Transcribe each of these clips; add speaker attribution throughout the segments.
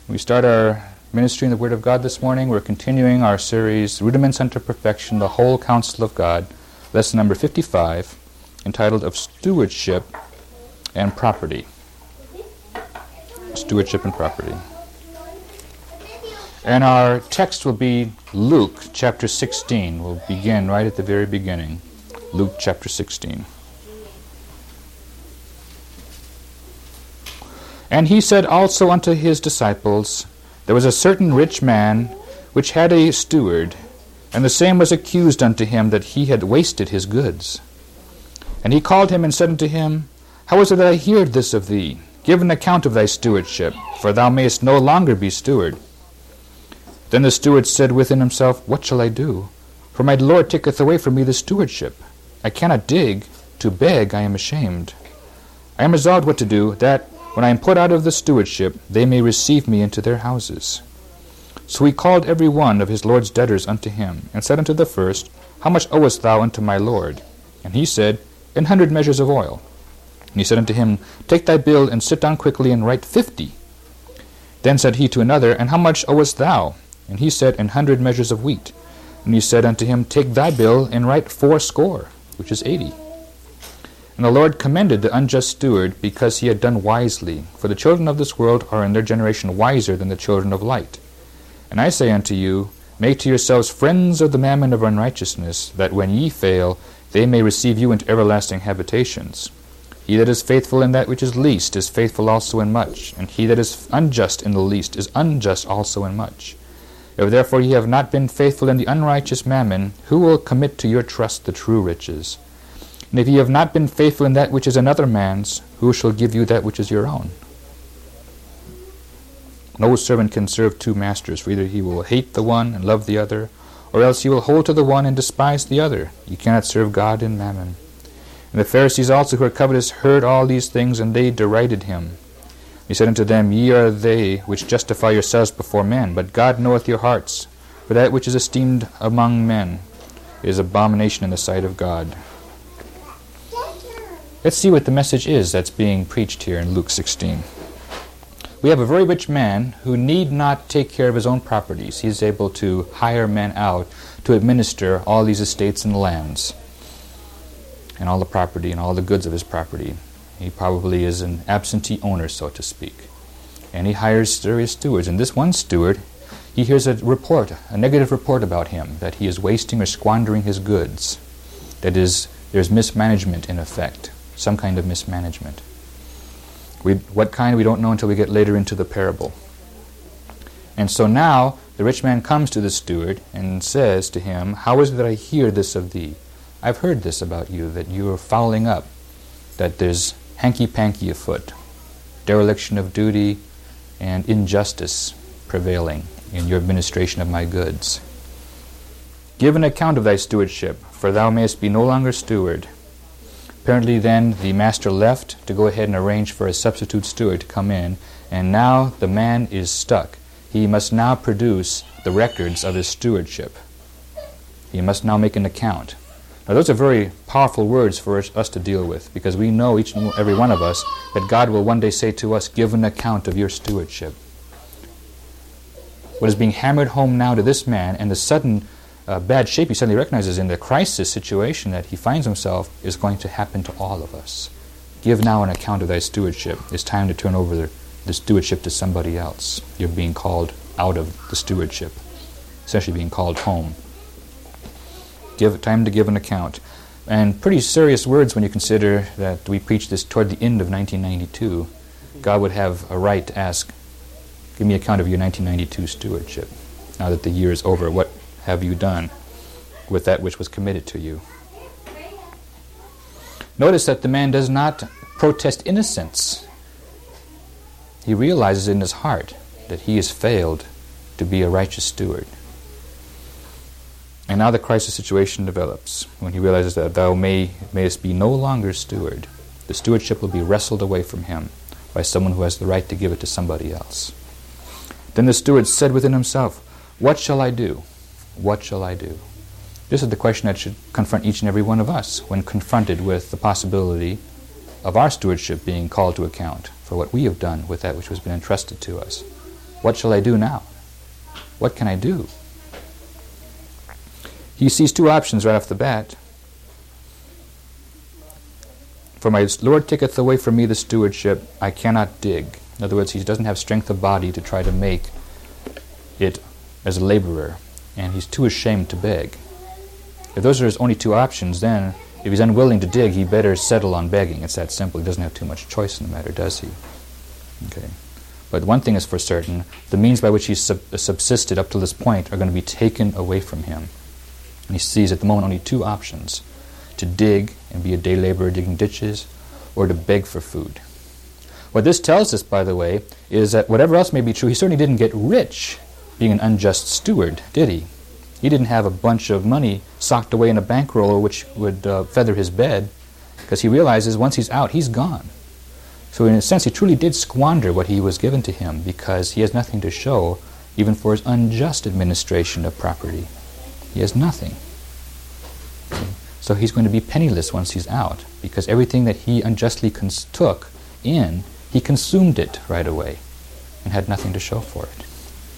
Speaker 1: We start our ministry in the Word of God this morning. We're continuing our series, Rudiments unto Perfection, the Whole Counsel of God, lesson number 55, entitled Of Stewardship and Property. Stewardship and Property. And our text will be Luke chapter 16. We'll begin right at the very beginning. Luke chapter 16. And he said also unto his disciples, There was a certain rich man which had a steward, and the same was accused unto him that he had wasted his goods. And he called him and said unto him, How is it that I hear this of thee? Give an account of thy stewardship, for thou mayest no longer be steward. Then the steward said within himself, What shall I do? For my Lord taketh away from me the stewardship. I cannot dig, to beg I am ashamed. I am resolved what to do, that when I am put out of the stewardship, they may receive me into their houses. So he called every one of his Lord's debtors unto him, and said unto the first, How much owest thou unto my Lord? And he said, 100 measures of oil. And he said unto him, Take thy bill, and sit down quickly, and write 50. Then said he to another, And how much owest thou? And he said, 100 measures of wheat. And he said unto him, Take thy bill, and write 80, which is 80. And the Lord commended the unjust steward, because he had done wisely. For the children of this world are in their generation wiser than the children of light. And I say unto you, Make to yourselves friends of the mammon of unrighteousness, that when ye fail, they may receive you into everlasting habitations. He that is faithful in that which is least is faithful also in much, and he that is unjust in the least is unjust also in much. If therefore ye have not been faithful in the unrighteous mammon, who will commit to your trust the true riches? And if ye have not been faithful in that which is another man's, who shall give you that which is your own? No servant can serve two masters, for either he will hate the one and love the other, or else he will hold to the one and despise the other. You cannot serve God and mammon. And the Pharisees also who are covetous heard all these things, and they derided him. He said unto them, Ye are they which justify yourselves before men, but God knoweth your hearts. For that which is esteemed among men is abomination in the sight of God. Let's see what the message is that's being preached here in Luke 16. We have a very rich man who need not take care of his own properties. He's able to hire men out to administer all these estates and lands, and all the property and all the goods of his property. He probably is an absentee owner, so to speak. And he hires various stewards. And this one steward, he hears a negative report about him, that he is wasting or squandering his goods. That is, there's mismanagement in effect, some kind of mismanagement. What kind, we don't know until we get later into the parable. And so now, the rich man comes to the steward and says to him, How is it that I hear this of thee? I've heard this about you, that you are fouling up, that there's hanky-panky afoot, dereliction of duty, and injustice prevailing in your administration of my goods. Give an account of thy stewardship, for thou mayest be no longer steward. Apparently then the master left to go ahead and arrange for a substitute steward to come in, and now the man is stuck. He must now produce the records of his stewardship. He must now make an account. Now those are very powerful words for us to deal with, because we know, each and every one of us, that God will one day say to us, Give an account of your stewardship. What is being hammered home now to this man, and the sudden bad shape he suddenly recognizes in the crisis situation that he finds himself, is going to happen to all of us. Give now an account of thy stewardship. It's time to turn over the stewardship to somebody else. You're being called out of the stewardship, essentially being called home. Time to give an account. And pretty serious words when you consider that we preached this toward the end of 1992. God would have a right to ask, Give me account of your 1992 stewardship. Now that the year is over, what have you done with that which was committed to you? Notice that the man does not protest innocence. He realizes in his heart that he has failed to be a righteous steward. And now the crisis situation develops when he realizes that thou mayest be no longer steward. The stewardship will be wrestled away from him by someone who has the right to give it to somebody else. Then the steward said within himself, What shall I do? What shall I do? This is the question that should confront each and every one of us when confronted with the possibility of our stewardship being called to account for what we have done with that which has been entrusted to us. What shall I do now? What can I do? He sees two options right off the bat. For my Lord taketh away from me the stewardship, I cannot dig. In other words, he doesn't have strength of body to try to make it as a laborer, and he's too ashamed to beg. If those are his only two options, then if he's unwilling to dig, he better settle on begging. It's that simple. He doesn't have too much choice in the matter, does he? Okay. But one thing is for certain, the means by which he's subsisted up to this point are going to be taken away from him. And he sees at the moment only two options: to dig and be a day laborer digging ditches, or to beg for food. What this tells us, by the way, is that whatever else may be true, he certainly didn't get rich being an unjust steward, did he? He didn't have a bunch of money socked away in a bankroll which would feather his bed, because he realizes once he's out, he's gone. So in a sense, he truly did squander what he was given to him, because he has nothing to show even for his unjust administration of property. He has nothing. Okay? So he's going to be penniless once he's out, because everything that he unjustly took in, he consumed it right away and had nothing to show for it.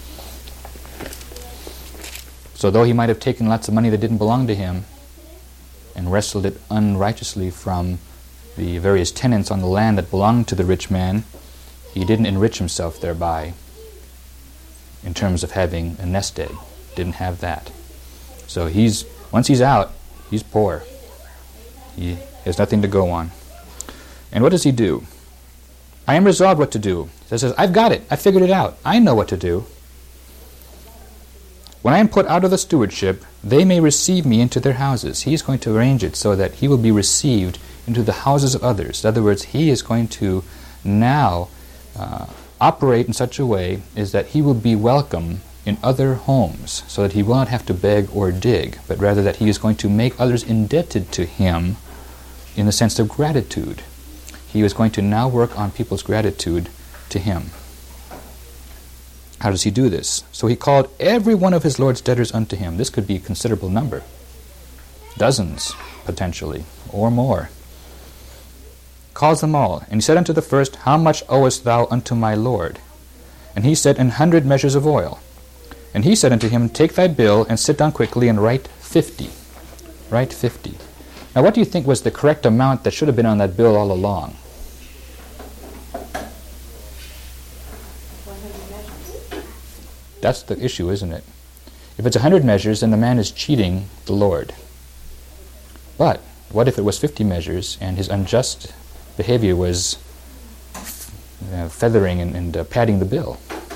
Speaker 1: So though he might have taken lots of money that didn't belong to him and wrestled it unrighteously from the various tenants on the land that belonged to the rich man, he didn't enrich himself thereby in terms of having a nest egg. Didn't have that. So once he's out, he's poor. He has nothing to go on. And what does he do? I am resolved what to do. He says, I've got it. I figured it out. I know what to do. When I am put out of the stewardship, they may receive me into their houses. He is going to arrange it so that he will be received into the houses of others. In other words, he is going to now operate in such a way is that he will be welcome in other homes, so that he will not have to beg or dig, but rather that he is going to make others indebted to him in the sense of gratitude. He is going to now work on people's gratitude to him. How does he do this? So he called every one of his Lord's debtors unto him. This could be a considerable number. Dozens, potentially, or more. Calls them all. And he said unto the first, How much owest thou unto my Lord? And he said, 100 measures of oil. And he said unto him, Take thy bill, and sit down quickly, and write 50. Write 50. Now what do you think was the correct amount that should have been on that bill all along? That's the issue, isn't it? If it's 100 measures, then the man is cheating the Lord. But what if it was 50 measures, and his unjust behavior was feathering and padding the bill?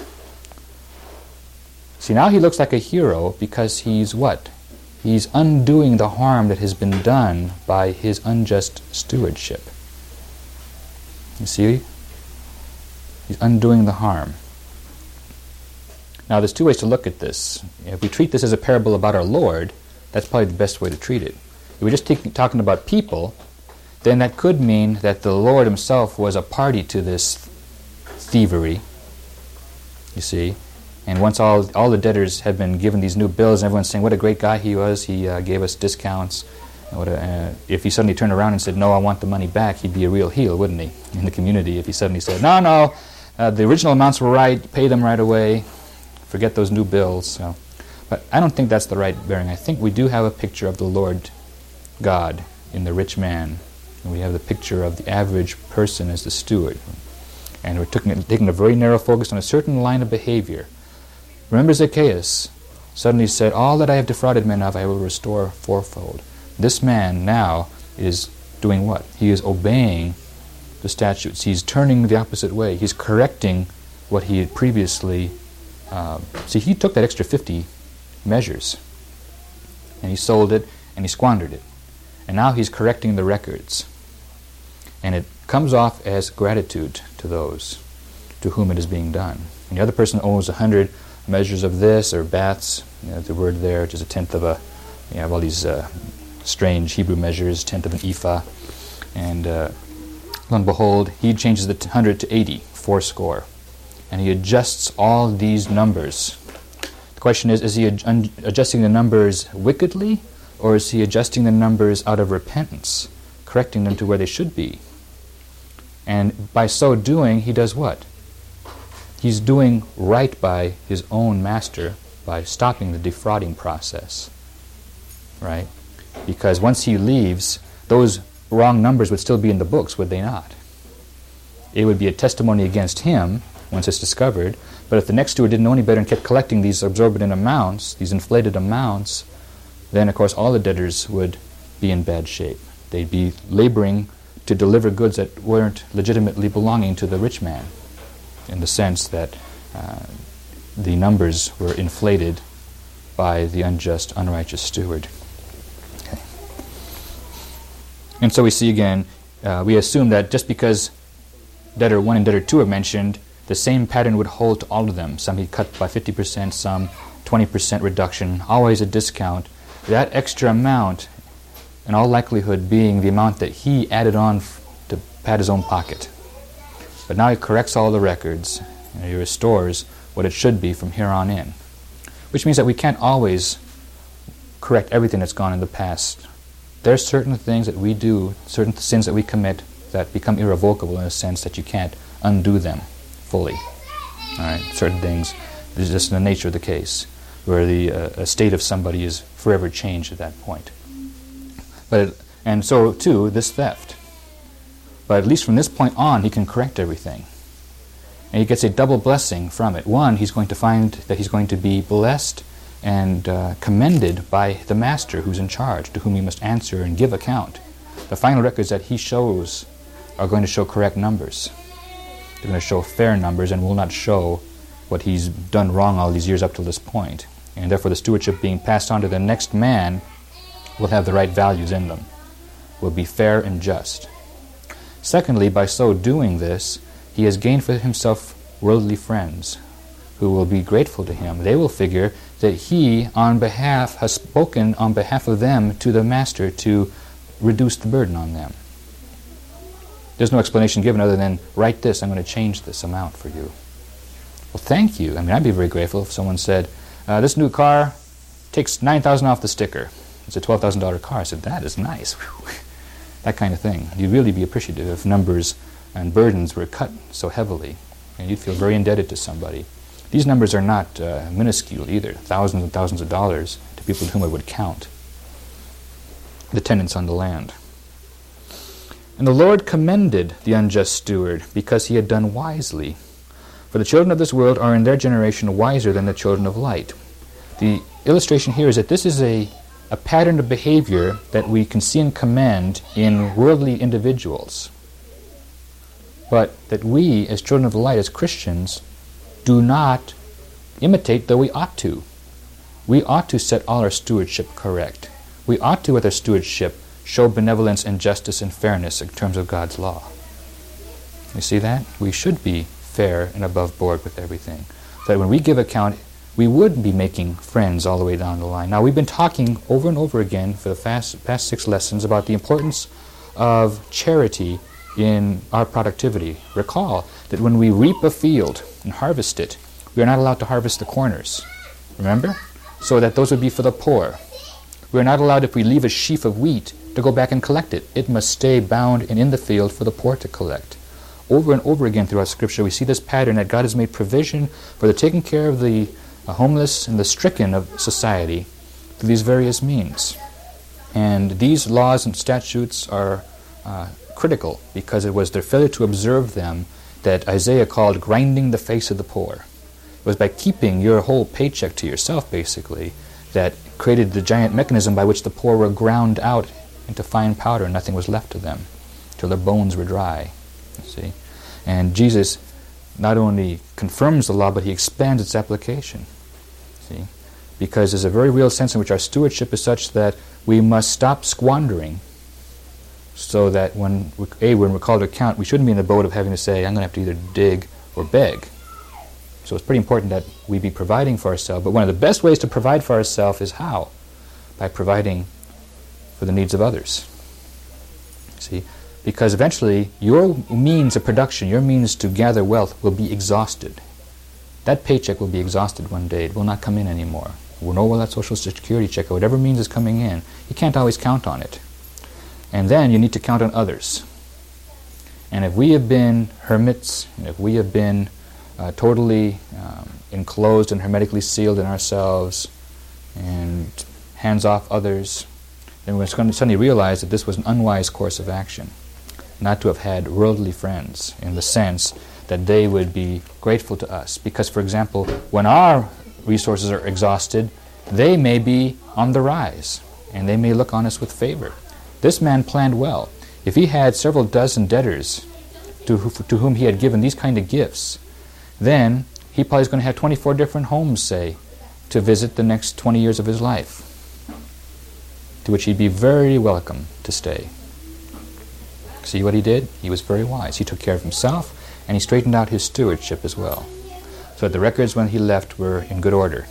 Speaker 1: See, now he looks like a hero because he's what? He's undoing the harm that has been done by his unjust stewardship. You see? He's undoing the harm. Now, there's two ways to look at this. If we treat this as a parable about our Lord, that's probably the best way to treat it. If we're just talking about people, then that could mean that the Lord himself was a party to this thievery, you see. And once all the debtors had been given these new bills, and everyone's saying what a great guy he was, he gave us discounts. If he suddenly turned around and said, no, I want the money back, he'd be a real heel, wouldn't he, in the community? If he suddenly said, no, the original amounts were right, pay them right away, forget those new bills. So. But I don't think that's the right bearing. I think we do have a picture of the Lord God in the rich man, and we have the picture of the average person as the steward. And we're taking a very narrow focus on a certain line of behavior. Remember Zacchaeus suddenly said, all that I have defrauded men of I will restore fourfold. This man now is doing what? He is obeying the statutes. He's turning the opposite way. He's correcting what he had previously... see, he took that extra 50 measures, and he sold it, and he squandered it. And now he's correcting the records. And it comes off as gratitude to those to whom it is being done. And the other person owes 100 measures of this, or baths, the word there, which is a tenth of a... You have all these strange Hebrew measures, tenth of an ephah. And lo and behold, he changes the 100 to 80, 80. And he adjusts all these numbers. The question is he adjusting the numbers wickedly, or is he adjusting the numbers out of repentance, correcting them to where they should be? And by so doing, he does what? he's doing right by his own master by stopping the defrauding process, right? Because once he leaves, those wrong numbers would still be in the books, would they not? It would be a testimony against him once it's discovered. But if the next steward didn't know any better and kept collecting these exorbitant amounts, these inflated amounts, then of course all the debtors would be in bad shape. They'd be laboring to deliver goods that weren't legitimately belonging to the rich man, in the sense that the numbers were inflated by the unjust, unrighteous steward. Okay. And so we see again, we assume that just because debtor 1 and debtor 2 are mentioned, the same pattern would hold to all of them. Some he cut by 50%, some 20% reduction, always a discount. That extra amount, in all likelihood, being the amount that he added on to pad his own pocket. But now he corrects all the records, and he restores what it should be from here on in. Which means that we can't always correct everything that's gone in the past. There are certain things that we do, certain sins that we commit that become irrevocable in a sense that you can't undo them fully. All right, certain things, this is just the nature of the case, where the state of somebody is forever changed at that point. And so too, this theft. But at least from this point on, he can correct everything. And he gets a double blessing from it. One, he's going to find that he's going to be blessed and commended by the master who's in charge, to whom he must answer and give account. The final records that he shows are going to show correct numbers. They're going to show fair numbers and will not show what he's done wrong all these years up to this point. And therefore the stewardship being passed on to the next man will have the right values in them, will be fair and just. Secondly, by so doing this, he has gained for himself worldly friends who will be grateful to him. They will figure that he has spoken on behalf of them to the master to reduce the burden on them. There's no explanation given other than, write this, I'm going to change this amount for you. Well, thank you. I mean, I'd be very grateful if someone said, this new car takes $9,000 off the sticker. It's a $12,000 car. I said, that is nice. Whew. That kind of thing. You'd really be appreciative if numbers and burdens were cut so heavily. And you'd feel very indebted to somebody. These numbers are not minuscule either, thousands and thousands of dollars to people to whom it would count. The tenants on the land. And the Lord commended the unjust steward because he had done wisely. For the children of this world are in their generation wiser than the children of light. The illustration here is that this is a pattern of behavior that we can see and commend in worldly individuals. But that we, as children of the light, as Christians, do not imitate, though we ought to. We ought to set all our stewardship correct. We ought to, with our stewardship, show benevolence and justice and fairness in terms of God's law. You see that? We should be fair and above board with everything. So that when we give account, we would be making friends all the way down the line. Now, we've been talking over and over again for the past 6 lessons about the importance of charity in our productivity. Recall that when we reap a field and harvest it, we are not allowed to harvest the corners. Remember? So that those would be for the poor. We are not allowed, if we leave a sheaf of wheat, to go back and collect it. It must stay bound and in the field for the poor to collect. Over and over again throughout Scripture, we see this pattern that God has made provision for the taking care of the homeless and the stricken of society through these various means. And these laws and statutes are critical because it was their failure to observe them that Isaiah called grinding the face of the poor. It was by keeping your whole paycheck to yourself, basically, that created the giant mechanism by which the poor were ground out into fine powder and nothing was left to them till their bones were dry. You see? And Jesus not only confirms the law, but he expands its application. See? Because there's a very real sense in which our stewardship is such that we must stop squandering, so that when we're called to account, we shouldn't be in the boat of having to say, I'm going to have to either dig or beg. So it's pretty important that we be providing for ourselves. But one of the best ways to provide for ourselves is how? By providing for the needs of others. See? Because eventually your means of production, your means to gather wealth will be exhausted. That paycheck will be exhausted one day. It will not come in anymore. Nor will that Social Security check or whatever means is coming in. You can't always count on it. And then you need to count on others. And if we have been hermits, and if we have been totally enclosed and hermetically sealed in ourselves and hands off others, then we're going to suddenly realize that this was an unwise course of action, not to have had worldly friends in the sense that they would be grateful to us. Because, for example, when our resources are exhausted, they may be on the rise, and they may look on us with favor. This man planned well. If he had several dozen debtors to whom he had given these kind of gifts, then he probably is going to have 24 different homes, say, to visit the next 20 years of his life, to which he'd be very welcome to stay. See what he did? He was very wise. He took care of himself, and he straightened out his stewardship as well, so that the records when he left were in good order.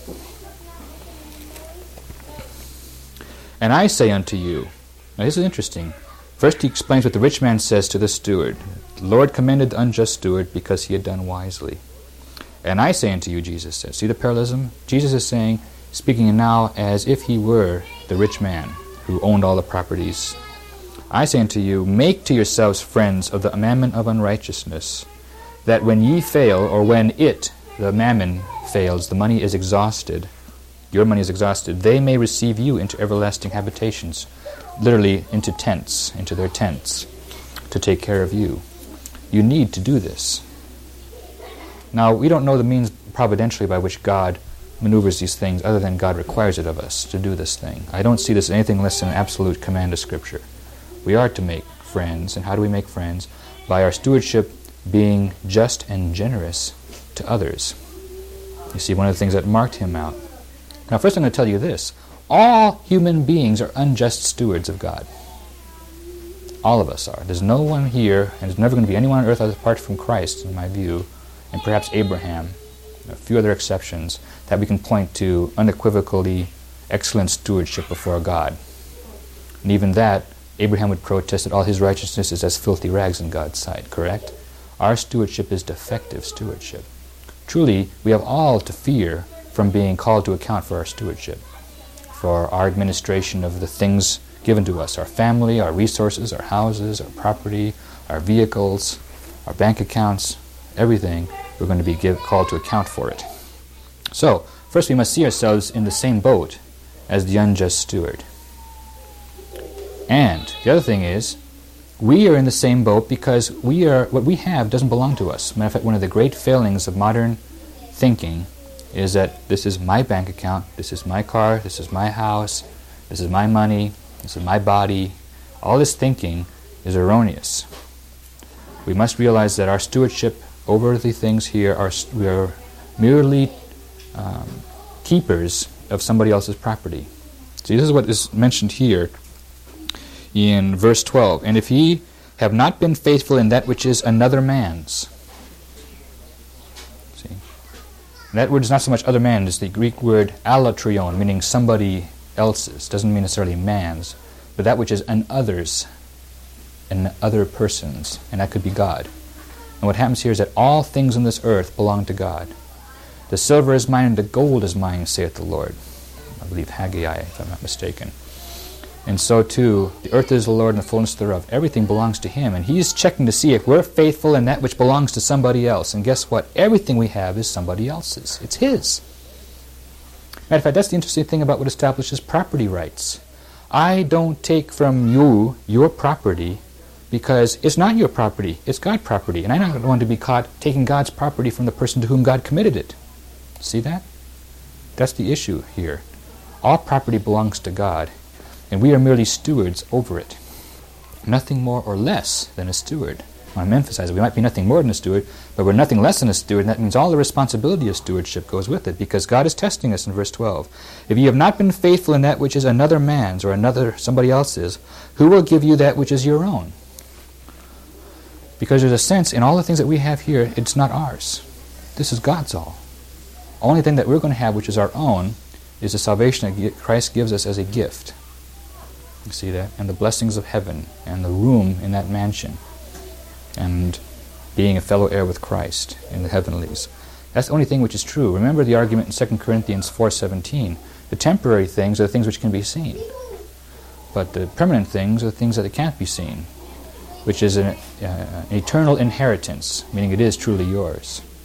Speaker 1: And I say unto you, now this is interesting. First he explains what the rich man says to the steward. The Lord commended the unjust steward because he had done wisely. And I say unto you, Jesus says. See the parallelism? Jesus is saying, speaking now as if he were the rich man who owned all the properties. I say unto you, make to yourselves friends of the mammon of unrighteousness, that when ye fail, or when the mammon, fails, the money is exhausted, your money is exhausted, they may receive you into everlasting habitations, literally into tents, into their tents, to take care of you. You need to do this. Now, we don't know the means providentially by which God maneuvers these things, other than God requires it of us to do this thing. I don't see this as anything less than an absolute command of Scripture. We are to make friends, and how do we make friends? By our stewardship being just and generous to others. You see, one of the things that marked him out. Now, first I'm going to tell you this. All human beings are unjust stewards of God. All of us are. There's no one here, and there's never going to be anyone on earth apart from Christ, in my view, and perhaps Abraham, a few other exceptions, that we can point to unequivocally excellent stewardship before God. And even that, Abraham would protest that all his righteousness is as filthy rags in God's sight, correct? Our stewardship is defective stewardship. Truly, we have all to fear from being called to account for our stewardship, for our administration of the things given to us, our family, our resources, our houses, our property, our vehicles, our bank accounts, everything. We're going to be called to account for it. So, first we must see ourselves in the same boat as the unjust steward. And the other thing is, we are in the same boat because what we have doesn't belong to us. Matter of fact, one of the great failings of modern thinking is that this is my bank account, this is my car, this is my house, this is my money, this is my body. All this thinking is erroneous. We must realize that our stewardship over the things here, we are merely keepers of somebody else's property. See, this is what is mentioned here in verse 12. And if ye have not been faithful in that which is another man's. See? And that word is not so much other man, it's the Greek word alatrion, meaning somebody else's. Doesn't mean necessarily man's, but that which is an other's, an other person's, and that could be God. And what happens here is that all things on this earth belong to God. The silver is mine and the gold is mine, saith the Lord. I believe Haggai, if I'm not mistaken. And so too, the earth is the Lord and the fullness thereof. Everything belongs to Him. And He's checking to see if we're faithful in that which belongs to somebody else. And guess what? Everything we have is somebody else's. It's His. Matter of fact, that's the interesting thing about what establishes property rights. I don't take from you your property because it's not your property. It's God's property. And I don't want to be caught taking God's property from the person to whom God committed it. See that? That's the issue here. All property belongs to God, and we are merely stewards over it. Nothing more or less than a steward. I'm emphasizing we might be nothing more than a steward, but we're nothing less than a steward, and that means all the responsibility of stewardship goes with it, because God is testing us in verse 12. If ye have not been faithful in that which is another man's or somebody else's, who will give you that which is your own? Because there's a sense in all the things that we have here, it's not ours. This is God's all. Only thing that we're going to have, which is our own, is the salvation that Christ gives us as a gift. You see that? And the blessings of heaven, and the room in that mansion, and being a fellow heir with Christ in the heavenlies. That's the only thing which is true. Remember the argument in 2 Corinthians 4:17. The temporary things are the things which can be seen. But the permanent things are the things that can't be seen, which is an eternal inheritance, meaning it is truly yours.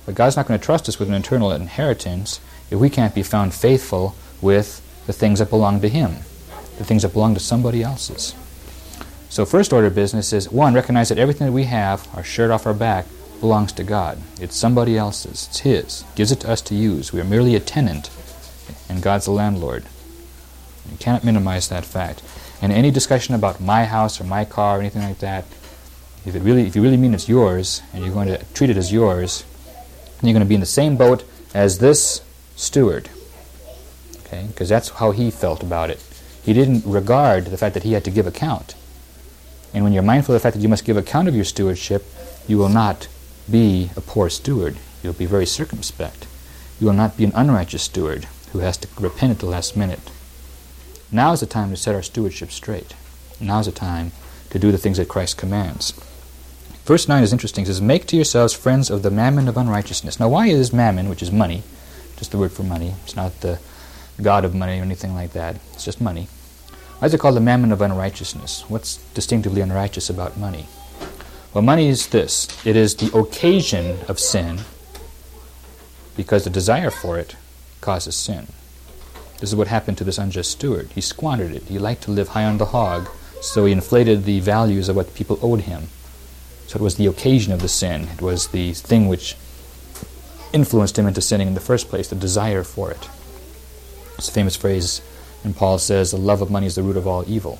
Speaker 1: But God's not going to trust us with an eternal inheritance if we can't be found faithful with the things that belong to Him, the things that belong to somebody else's. So first order of business is, one, recognize that everything that we have, our shirt off our back, belongs to God. It's somebody else's. It's His. He gives it to us to use. We are merely a tenant, and God's the landlord. You cannot minimize that fact. And any discussion about my house or my car or anything like that, if you really mean it's yours, and you're going to treat it as yours, then you're going to be in the same boat as this steward. Okay? Because that's how he felt about it. He didn't regard the fact that he had to give account. And when you're mindful of the fact that you must give account of your stewardship, you will not be a poor steward. You'll be very circumspect. You will not be an unrighteous steward who has to repent at the last minute. Now is the time to set our stewardship straight. Now is the time to do the things that Christ commands. Verse 9 is interesting. It says, make to yourselves friends of the mammon of unrighteousness. Now why is mammon, which is money, just the word for money, it's not the god of money or anything like that, it's just money. Why is it called the mammon of unrighteousness? What's distinctively unrighteous about money? Well, money is this. It is the occasion of sin because the desire for it causes sin. This is what happened to this unjust steward. He squandered it. He liked to live high on the hog, so he inflated the values of what people owed him. So it was the occasion of the sin. It was the thing which influenced him into sinning in the first place, the desire for it. It's a famous phrase, and Paul says, the love of money is the root of all evil.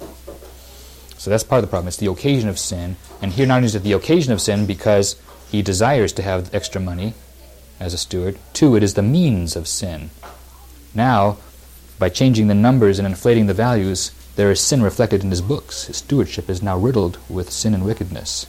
Speaker 1: So that's part of the problem. It's the occasion of sin. And here not only is it the occasion of sin because he desires to have extra money as a steward, two, it is the means of sin. Now, by changing the numbers and inflating the values, there is sin reflected in his books. His stewardship is now riddled with sin and wickedness.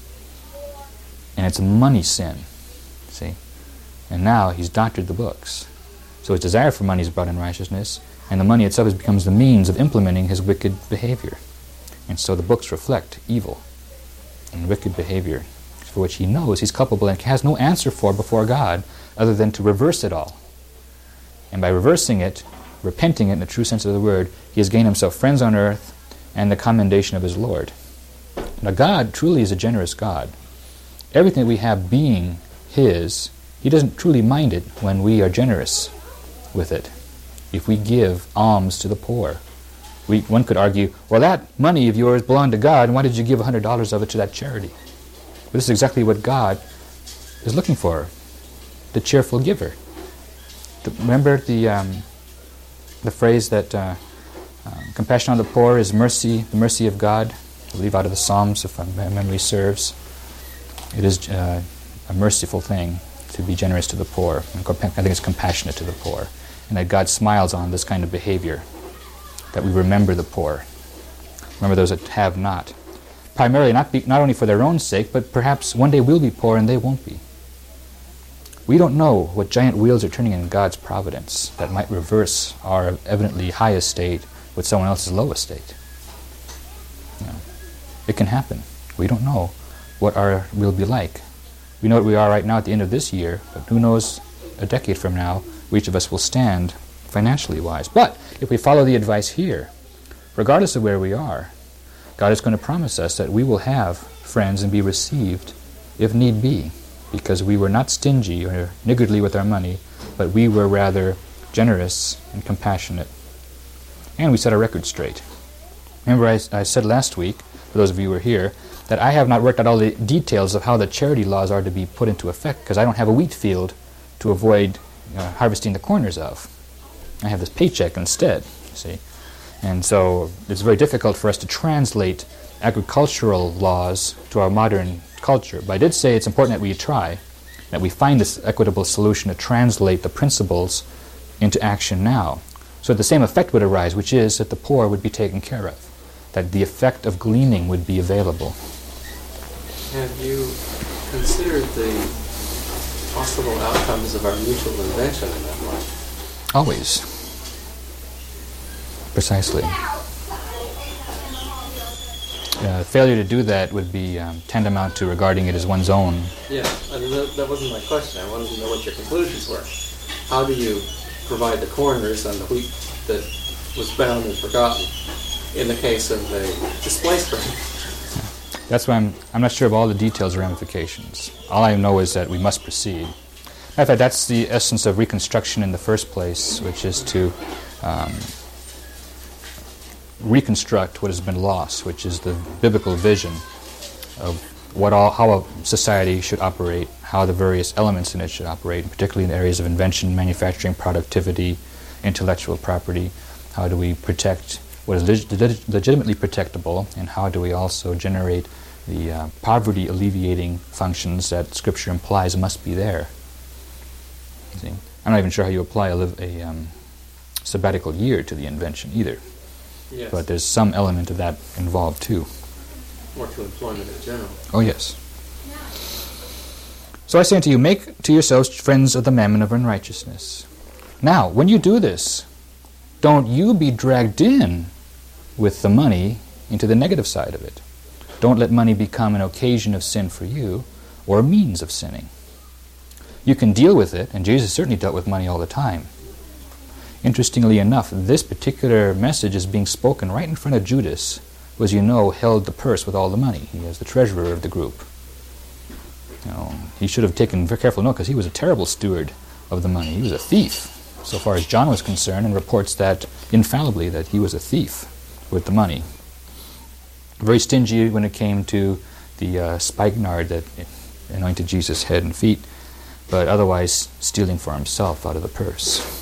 Speaker 1: And it's a money sin, see? And now he's doctored the books. So his desire for money is brought in righteousness, and the money itself becomes the means of implementing his wicked behavior. And so the books reflect evil and wicked behavior, for which he knows he's culpable and has no answer for before God other than to reverse it all. And by reversing it, repenting it in the true sense of the word, he has gained himself friends on earth and the commendation of his Lord. Now God truly is a generous God. Everything that we have being His, He doesn't truly mind it when we are generous with it. If we give alms to the poor, one could argue, well, that money of yours belonged to God, and why did you give $100 of it to that charity? But this is exactly what God is looking for, the cheerful giver. Remember the phrase that compassion on the poor is mercy, the mercy of God? I believe out of the Psalms, if my memory serves. It is a merciful thing to be generous to the poor. I think it's compassionate to the poor. And that God smiles on this kind of behavior, that we remember the poor. Remember those that have not. Primarily not only for their own sake, but perhaps one day we'll be poor and they won't be. We don't know what giant wheels are turning in God's providence that might reverse our evidently high estate with someone else's low estate. It can happen. We don't know what our will be like. We know what we are right now at the end of this year, but who knows a decade from now where each of us will stand financially wise. But if we follow the advice here, regardless of where we are, God is going to promise us that we will have friends and be received if need be, because we were not stingy or niggardly with our money, but we were rather generous and compassionate. And we set our record straight. Remember I said last week, for those of you who were here, that I have not worked out all the details of how the charity laws are to be put into effect, because I don't have a wheat field to avoid harvesting the corners of. I have this paycheck instead, you see. And so it's very difficult for us to translate agricultural laws to our modern culture. But I did say it's important that we try, that we find this equitable solution to translate the principles into action now. So the same effect would arise, which is that the poor would be taken care of, that the effect of gleaning would be available.
Speaker 2: Have you considered the possible outcomes of our mutual invention in that way?
Speaker 1: Always. Precisely. Failure to do that would be tantamount to regarding it as one's own.
Speaker 2: Yeah, that wasn't my question. I wanted to know what your conclusions were. How do you provide the corners on the wheat that was bound and forgotten in the case of a displaced grain?
Speaker 1: That's why I'm not sure of all the details or ramifications. All I know is that we must proceed. In fact, that's the essence of Reconstruction in the first place, which is to reconstruct what has been lost, which is the biblical vision of how a society should operate, how the various elements in it should operate, particularly in the areas of invention, manufacturing, productivity, intellectual property. How do we protect what is legitimately protectable, and how do we also generate the poverty-alleviating functions that Scripture implies must be there? See? I'm not even sure how you apply a sabbatical year to the invention either.
Speaker 2: Yes.
Speaker 1: But there's some element of that involved too.
Speaker 2: Or to employment in general.
Speaker 1: Oh, yes. So I say unto you, make to yourselves friends of the mammon of unrighteousness. Now, when you do this, don't you be dragged in with the money into the negative side of it. Don't let money become an occasion of sin for you or a means of sinning. You can deal with it, and Jesus certainly dealt with money all the time. Interestingly enough, this particular message is being spoken right in front of Judas, who, as you know, held the purse with all the money. He was the treasurer of the group. He should have taken very careful note, because he was a terrible steward of the money. He was a thief, so far as John was concerned, and reports that infallibly that he was a thief with the money. Very stingy when it came to the spikenard that anointed Jesus' head and feet, but otherwise stealing for himself out of the purse.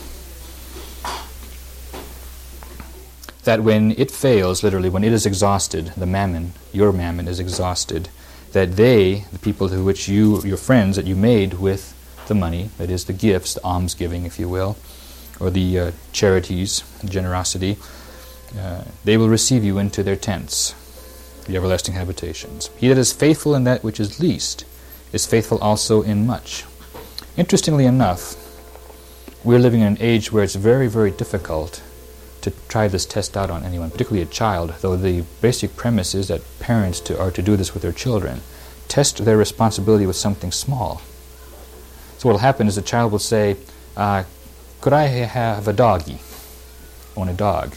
Speaker 1: That when it fails, literally, when it is exhausted, the mammon, your mammon is exhausted, that they, the people to which your friends that you made with the money, that is the gifts, the almsgiving, if you will, or the charities, generosity, they will receive you into their tents, the everlasting habitations. He that is faithful in that which is least is faithful also in much. Interestingly enough, we're living in an age where it's very, very difficult to try this test out on anyone, particularly a child, though the basic premise is that parents are to do this with their children. Test their responsibility with something small. So what will happen is the child will say, could I have a doggy? I want a dog.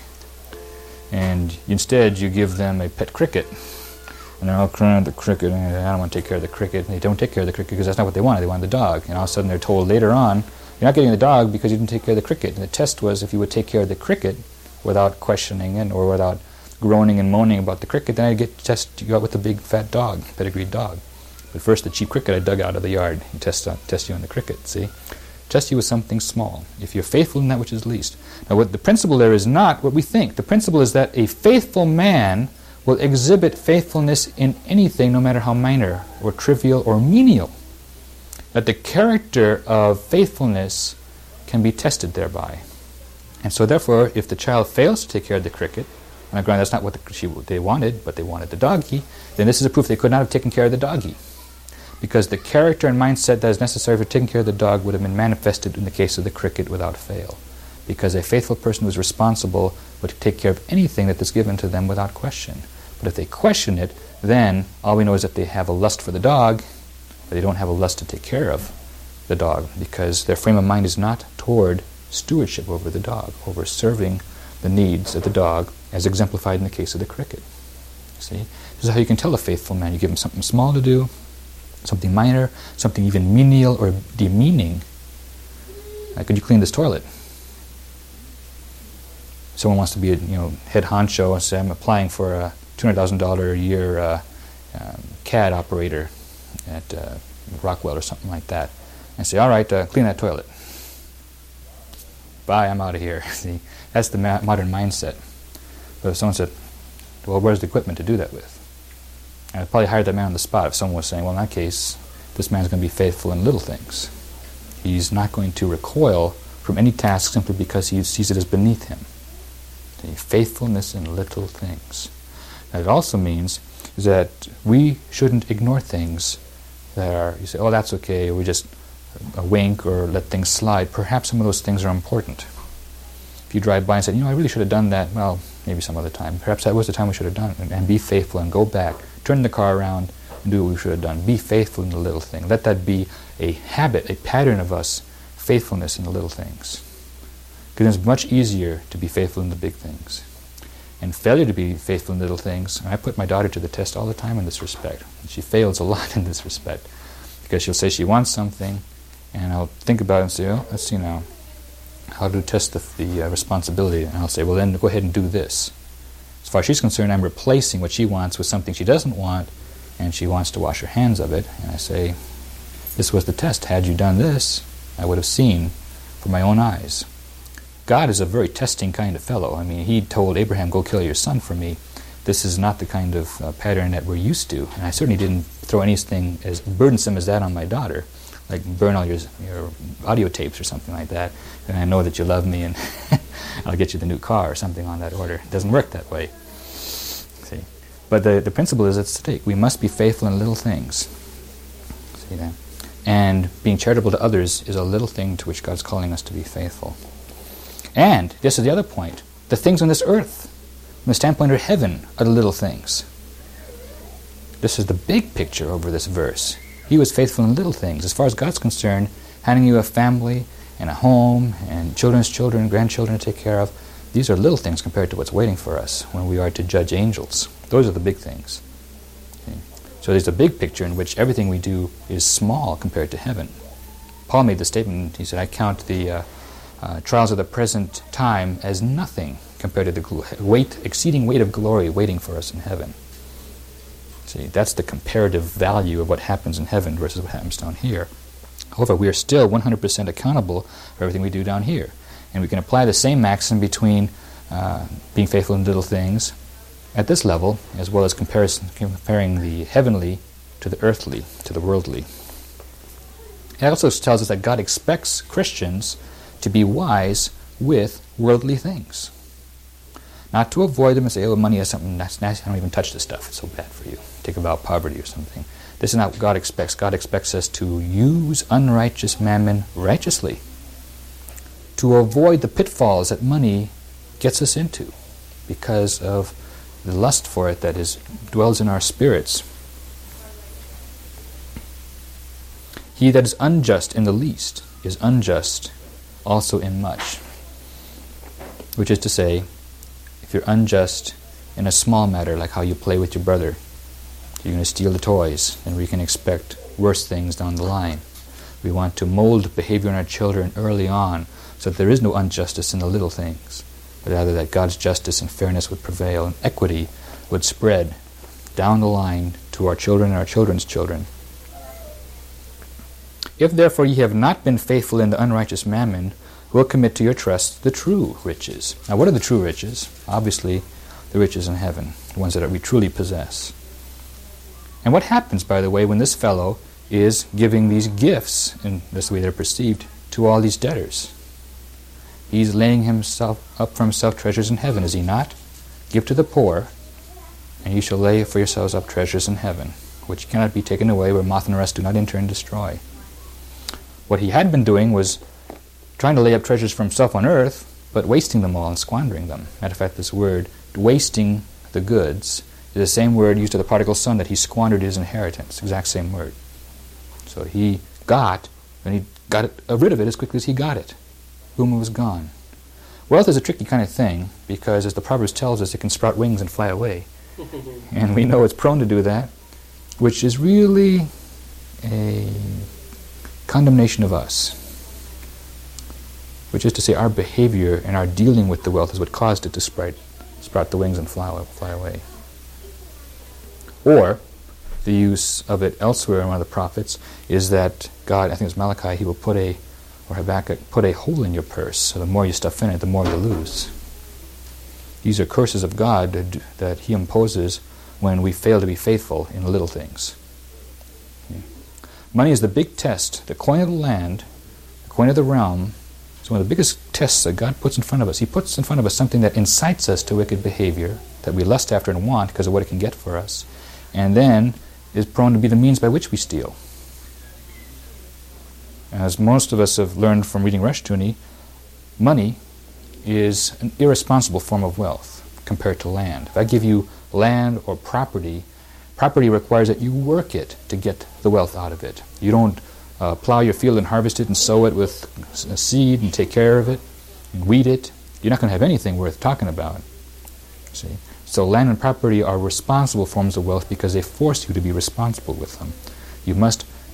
Speaker 1: And instead you give them a pet cricket. And they're all crying the cricket, and I don't want to take care of the cricket. And they don't take care of the cricket because that's not what they wanted. They wanted the dog. And all of a sudden they're told later on, you're not getting the dog because you didn't take care of the cricket. And the test was if you would take care of the cricket without questioning it or without groaning and moaning about the cricket, then I'd test you out with the big fat dog, pedigreed dog. But first the cheap cricket I dug out of the yard. You test you on the cricket, see? Test you with something small, if you're faithful in that which is least. Now what the principle there is not what we think. The principle is that a faithful man will exhibit faithfulness in anything, no matter how minor or trivial or menial. That the character of faithfulness can be tested thereby. And so therefore, if the child fails to take care of the cricket, and granted that's not what they wanted, but they wanted the doggy, then this is a proof they could not have taken care of the doggy. Because the character and mindset that is necessary for taking care of the dog would have been manifested in the case of the cricket without fail. Because a faithful person who's responsible would take care of anything that is given to them without question. But if they question it, then all we know is that they have a lust for the dog, but they don't have a lust to take care of the dog, because their frame of mind is not toward stewardship over the dog, over serving the needs of the dog, as exemplified in the case of the cricket. See? This is how you can tell a faithful man. You give him something small to do, something minor, something even menial or demeaning. Like, could you clean this toilet? Someone wants to be a head honcho and say, I'm applying for a $200,000 a year CAD operator at Rockwell or something like that. And say, all right, clean that toilet. Bye, I'm out of here. See, that's the modern mindset. But if someone said, well, where's the equipment to do that with? And I'd probably hire that man on the spot if someone was saying, well, in that case, this man's going to be faithful in little things. He's not going to recoil from any task simply because he sees it as beneath him. See, faithfulness in little things. And it also means is that we shouldn't ignore things that are, you say, oh, that's okay, or we just a wink or let things slide. Perhaps some of those things are important. If you drive by and say, I really should have done that, well, maybe some other time. Perhaps that was the time we should have done it. And be faithful and go back. Turn the car around and do what we should have done. Be faithful in the little thing. Let that be a habit, a pattern of us, faithfulness in the little things. Because it's much easier to be faithful in the big things. And failure to be faithful in little things, and I put my daughter to the test all the time in this respect. And she fails a lot in this respect. Because she'll say she wants something, And I'll think about it and say, oh, let's see now, how to test the responsibility. And I'll say, well, then go ahead and do this. As far as she's concerned, I'm replacing what she wants with something she doesn't want, and she wants to wash her hands of it. And I say, this was the test. Had you done this, I would have seen for my own eyes. God is a very testing kind of fellow. I mean, he told Abraham, go kill your son for me. This is not the kind of pattern that we're used to. And I certainly didn't throw anything as burdensome as that on my daughter, like burn all your audio tapes or something like that, and I know that you love me and I'll get you the new car or something on that order. It doesn't work that way. See? But the principle is at stake. We must be faithful in little things. See that? And being charitable to others is a little thing to which God's calling us to be faithful. And, this is the other point, the things on this earth, from the standpoint of heaven, are the little things. This is the big picture over this verse. He was faithful in little things. As far as God's concerned, handing you a family and a home and children's children, grandchildren to take care of, these are little things compared to what's waiting for us when we are to judge angels. Those are the big things. Okay? So there's a big picture in which everything we do is small compared to heaven. Paul made the statement, he said, I count the trials of the present time as nothing compared to the exceeding weight of glory waiting for us in heaven. See, that's the comparative value of what happens in heaven versus what happens down here. However, we are still 100% accountable for everything we do down here. And we can apply the same maxim between being faithful in little things at this level, as well as comparing the heavenly to the earthly, to the worldly. It also tells us that God expects Christians to be wise with worldly things. Not to avoid them and say, oh, money is something that's nasty, I don't even touch this stuff, it's so bad for you. Think about poverty or something. This is not what God expects. God expects us to use unrighteous mammon righteously, to avoid the pitfalls that money gets us into because of the lust for it that dwells in our spirits. He that is unjust in the least is unjust also in much. Which is to say, if you're unjust in a small matter, like how you play with your brother, you're going to steal the toys, then we can expect worse things down the line. We want to mold behavior in our children early on so that there is no injustice in the little things, but rather that God's justice and fairness would prevail and equity would spread down the line to our children and our children's children. If therefore ye have not been faithful in the unrighteous mammon, will commit to your trust the true riches. Now what are the true riches? Obviously, the riches in heaven, the ones that we truly possess. And what happens, by the way, when this fellow is giving these gifts, and that's the way they're perceived, to all these debtors? He's laying himself up for himself treasures in heaven, is he not? Give to the poor, and you shall lay for yourselves up treasures in heaven, which cannot be taken away, where moth and rust do not enter and destroy. What he had been doing was trying to lay up treasures for himself on earth, but wasting them all and squandering them. Matter of fact, this word, wasting the goods, is the same word used to the prodigal son that he squandered his inheritance. Exact same word. So he got, and he got rid of it as quickly as he got it. Boom, it was gone. Wealth is a tricky kind of thing, because as the Proverbs tells us, it can sprout wings and fly away. And we know it's prone to do that, which is really a condemnation of us. Which is to say, our behavior and our dealing with the wealth is what caused it to sprout the wings and fly away. Or, the use of it elsewhere in one of the prophets is that God, I think it's Malachi, he will or Habakkuk, put a hole in your purse, so the more you stuff in it, the more you lose. These are curses of God that he imposes when we fail to be faithful in little things. Okay. Money is the big test. The coin of the land, the coin of the realm, is one of the biggest tests that God puts in front of us. He puts in front of us something that incites us to wicked behavior, that we lust after and want because of what it can get for us, and then is prone to be the means by which we steal. As most of us have learned from reading Rushdoony, money is an irresponsible form of wealth compared to land. If I give you land or property requires that you work it to get the wealth out of it. You don't plow your field and harvest it and sow it with a seed and take care of it and weed it. You're not going to have anything worth talking about. See? So land and property are responsible forms of wealth because they force you to be responsible with them. You must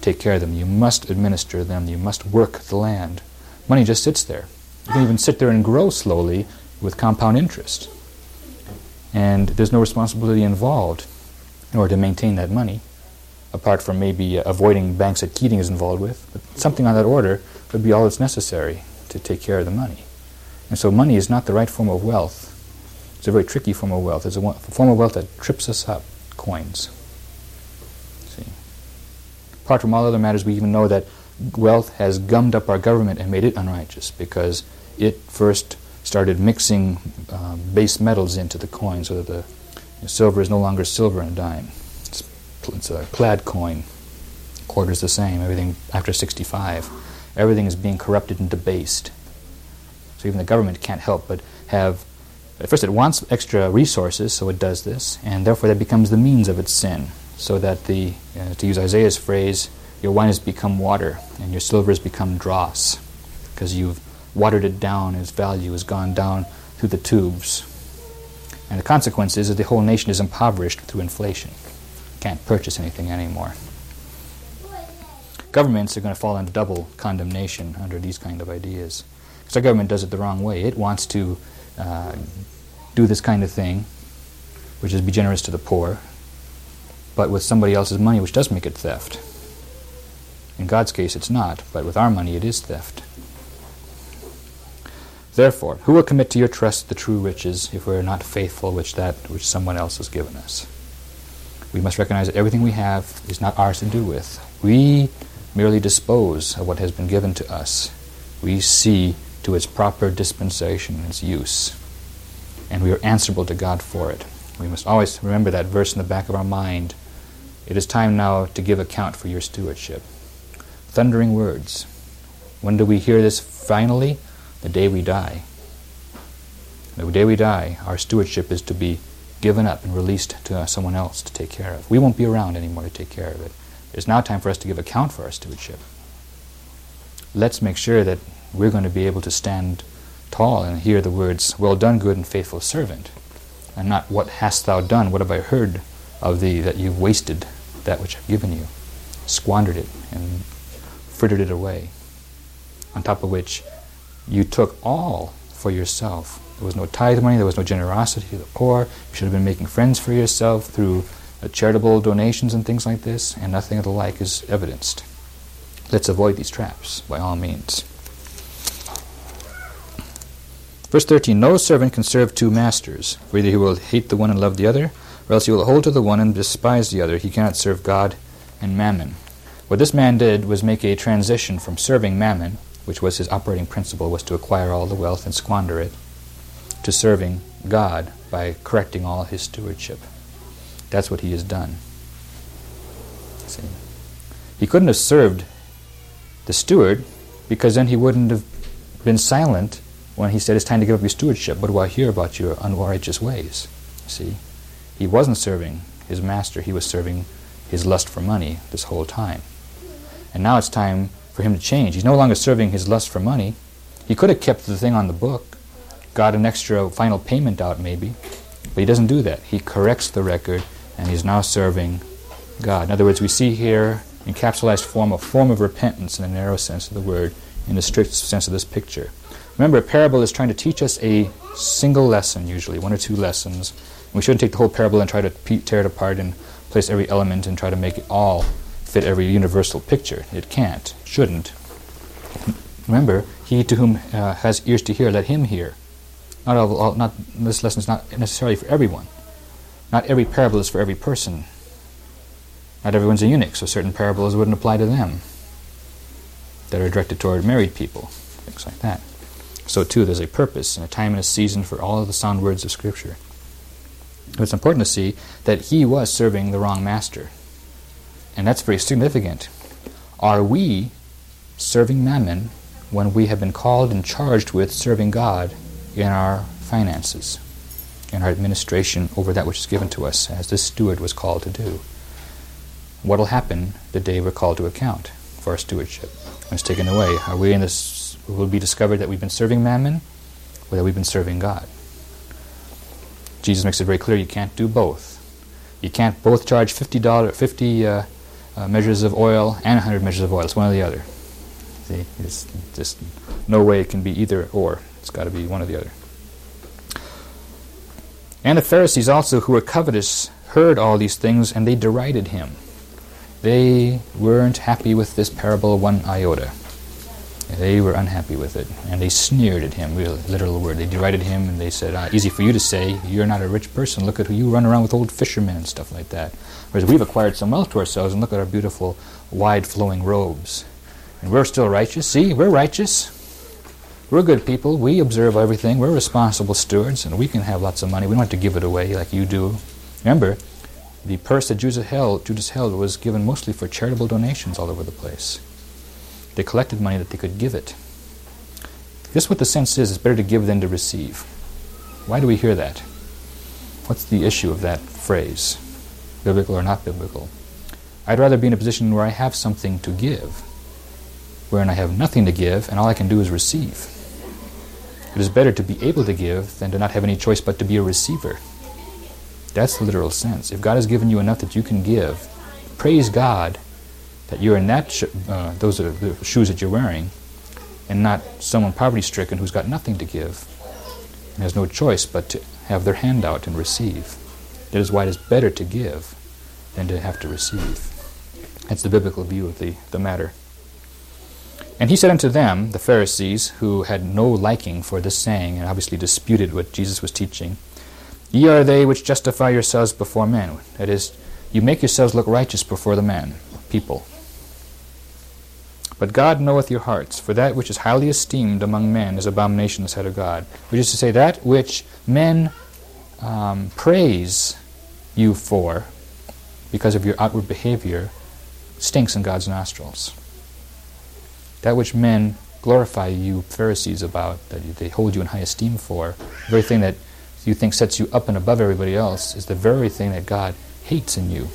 Speaker 1: take care of them. You must administer them. You must work the land. Money just sits there. You can even sit there and grow slowly with compound interest. And there's no responsibility involved in order to maintain that money, apart from maybe avoiding banks that Keating is involved with. But something on that order would be all that's necessary to take care of the money. And so money is not the right form of wealth. It's a very tricky form of wealth. It's a form of wealth that trips us up, coins. See? Apart from all other matters, we even know that wealth has gummed up our government and made it unrighteous because it first started mixing base metals into the coin so that the silver is no longer silver in a dime. It's a clad coin. Quarter's the same. Everything after 65. Everything is being corrupted and debased. So even the government can't help but have... At first it wants extra resources, so it does this, and therefore that becomes the means of its sin. So that to use Isaiah's phrase, your wine has become water and your silver has become dross because you've watered it down, its value has gone down through the tubes. And the consequence is that the whole nation is impoverished through inflation. Can't purchase anything anymore. Governments are going to fall into double condemnation under these kind of ideas. Because our government does it the wrong way. It wants to do this kind of thing, which is be generous to the poor, but with somebody else's money, which does make it theft. In God's case, it's not, but with our money, it is theft. Therefore, who will commit to your trust the true riches if we are not faithful with that which someone else has given us? We must recognize that everything we have is not ours to do with. We merely dispose of what has been given to us. We see to its proper dispensation and its use. And we are answerable to God for it. We must always remember that verse in the back of our mind. It is time now to give account for your stewardship. Thundering words. When do we hear this finally? The day we die. The day we die, our stewardship is to be given up and released to someone else to take care of. We won't be around anymore to take care of it. It's now time for us to give account for our stewardship. Let's make sure that we're going to be able to stand tall and hear the words, "Well done, good and faithful servant," and not, "What hast thou done? What have I heard of thee that you've wasted that which I've given you, squandered it and frittered it away, on top of which you took all for yourself. There was no tithe money, there was no generosity to the poor. You should have been making friends for yourself through charitable donations and things like this, and nothing of the like is evidenced." Let's avoid these traps, by all means. Verse 13, "No servant can serve two masters, for either he will hate the one and love the other, or else he will hold to the one and despise the other. He cannot serve God and mammon." What this man did was make a transition from serving mammon, which was his operating principle, was to acquire all the wealth and squander it, to serving God by correcting all his stewardship. That's what he has done. See? He couldn't have served the steward, because then he wouldn't have been silent when he said, "It's time to give up your stewardship. What do I hear about your unrighteous ways?" See? He wasn't serving his master. He was serving his lust for money this whole time. And now it's time for him to change. He's no longer serving his lust for money. He could have kept the thing on the book, got an extra final payment out maybe, but he doesn't do that. He corrects the record, and he's now serving God. In other words, we see here encapsulated form, a form of repentance in the narrow sense of the word, in the strict sense of this picture. Remember, a parable is trying to teach us a single lesson, usually, one or two lessons. And we shouldn't take the whole parable and try to tear it apart and place every element and try to make it all fit every universal picture. It can't, shouldn't. Remember, he to whom has ears to hear, let him hear. This lesson is not necessarily for everyone. Not every parable is for every person. Not everyone's a eunuch, so certain parables wouldn't apply to them that are directed toward married people, things like that. So too, there's a purpose and a time and a season for all of the sound words of Scripture. But it's important to see that he was serving the wrong master. And that's very significant. Are we serving mammon when we have been called and charged with serving God in our finances, in our administration over that which is given to us, as this steward was called to do? What will happen the day we're called to account for our stewardship when it's taken away? Are we in this? Will it be discovered that we've been serving mammon, or that we've been serving God? Jesus makes it very clear you can't do both. You can't both charge $50 measures of oil and 100 measures of oil. It's one or the other. See, it's just no way it can be either or. It's got to be one or the other. And the Pharisees also, who were covetous, heard all these things, and they derided him. They weren't happy with this parable one iota. They were unhappy with it, and they sneered at him, real literal word. They derided him, and they said, easy for you to say, you're not a rich person. Look at who you run around with, old fishermen and stuff like that. Whereas we've acquired some wealth to ourselves, and look at our beautiful, wide-flowing robes. And we're still righteous. See, we're righteous. We're good people. We observe everything. We're responsible stewards, and we can have lots of money. We don't have to give it away like you do. Remember, the purse that Judas held was given mostly for charitable donations all over the place. They collected money that they could give it. This is what the sense is. It's better to give than to receive. Why do we hear that? What's the issue of that phrase? Biblical or not biblical? I'd rather be in a position where I have something to give, wherein I have nothing to give and all I can do is receive. It is better to be able to give than to not have any choice but to be a receiver. That's the literal sense. If God has given you enough that you can give, praise God that you're in that those are the shoes that you're wearing, and not someone poverty-stricken who's got nothing to give and has no choice but to have their hand out and receive. That is why it is better to give than to have to receive. That's the biblical view of the matter. And he said unto them, the Pharisees, who had no liking for this saying, and obviously disputed what Jesus was teaching, ye are they which justify yourselves before men. That is, you make yourselves look righteous before the men, people. But God knoweth your hearts, for that which is highly esteemed among men is abomination in the sight of God. Which is to say, that which men praise you for, because of your outward behavior, stinks in God's nostrils. That which men glorify you Pharisees about, that they hold you in high esteem for, the very thing that you think sets you up and above everybody else, is the very thing that God hates in you.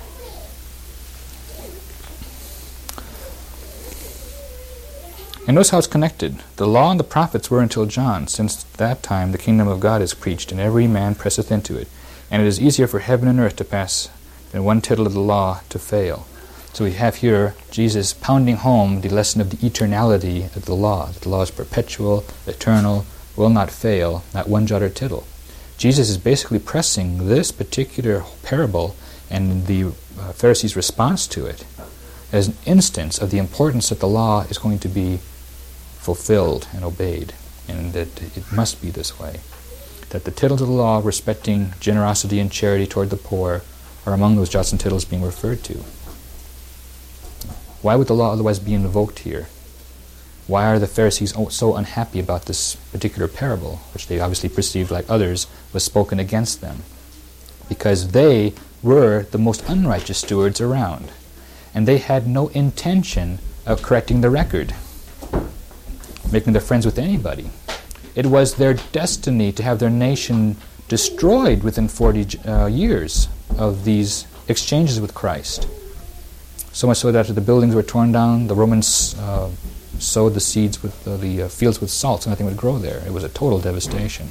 Speaker 1: And notice how it's connected. The law and the prophets were until John. Since that time the kingdom of God is preached, and every man presseth into it. And it is easier for heaven and earth to pass than one tittle of the law to fail. So we have here Jesus pounding home the lesson of the eternality of the law. The law is perpetual, eternal, will not fail, not one jot or tittle. Jesus is basically pressing this particular parable and the Pharisees' response to it as an instance of the importance that the law is going to be fulfilled and obeyed, and that it must be this way. That the tittles of the law respecting generosity and charity toward the poor are among those jots and tittles being referred to. Why would the law otherwise be invoked here? Why are the Pharisees so unhappy about this particular parable, which they obviously perceived, like others, was spoken against them? Because they were the most unrighteous stewards around, and they had no intention of correcting the record, making their friends with anybody. It was their destiny to have their nation destroyed within 40 years of these exchanges with Christ. So much so that after the buildings were torn down, the Romans sowed the seeds with the fields with salt, so nothing would grow there. It was a total devastation,